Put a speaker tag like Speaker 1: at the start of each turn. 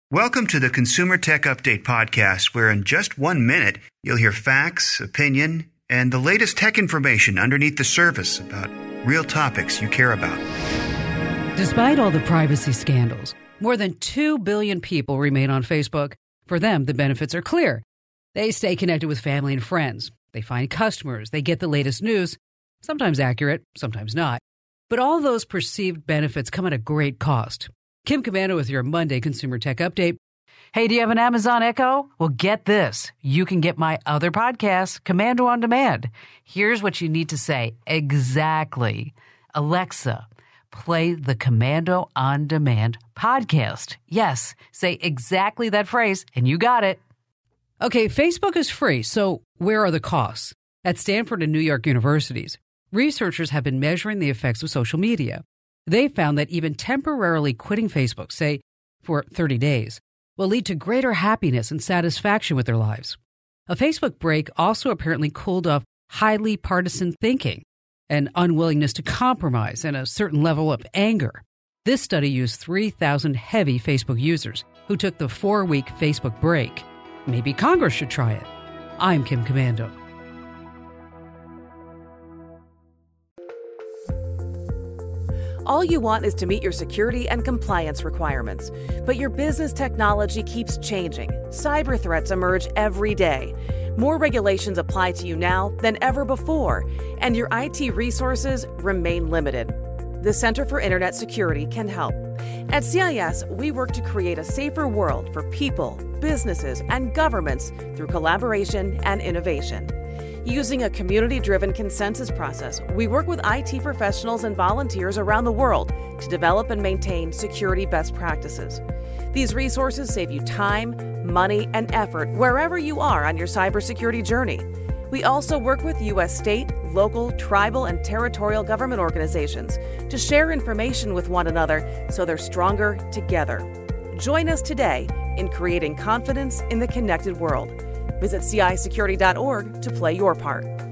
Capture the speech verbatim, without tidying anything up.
Speaker 1: Welcome to the Consumer Tech Update podcast, where in just one minute, you'll hear facts, opinion, and the latest tech information underneath the surface about real topics you care about.
Speaker 2: Despite all the privacy scandals, more than two billion people remain on Facebook. For them, the benefits are clear. They stay connected with family and friends. They find customers. They get the latest news, sometimes accurate, sometimes not. But all those perceived benefits come at a great cost. Kim Komando with your Monday Consumer Tech Update. Hey, do you have an Amazon Echo? Well, get this. You can get my other podcast, Komando on Demand. Here's what you need to say exactly. Alexa, play the Komando on Demand podcast. Yes, say exactly that phrase, and you got it. Okay, Facebook is free, so where are the costs? At Stanford and New York universities, researchers have been measuring the effects of social media. They found that even temporarily quitting Facebook, say for thirty days, will lead to greater happiness and satisfaction with their lives. A Facebook break also apparently cooled off highly partisan thinking, an unwillingness to compromise, and a certain level of anger. This study used three thousand heavy Facebook users who took the four-week Facebook break. Maybe Congress should try it. I'm Kim Komando.
Speaker 3: All you want is to meet your security and compliance requirements. But your business technology keeps changing. Cyber threats emerge every day. More regulations apply to you now than ever before, and your I T resources remain limited. The Center for Internet Security can help. At C I S, we work to create a safer world for people, businesses, and governments through collaboration and innovation. Using a community-driven consensus process, we work with I T professionals and volunteers around the world to develop and maintain security best practices. These resources save you time, money, and effort wherever you are on your cybersecurity journey. We also work with U S state, local, tribal, and territorial government organizations to share information with one another so they're stronger together. Join us today in creating confidence in the connected world. Visit C I security dot org to play your part.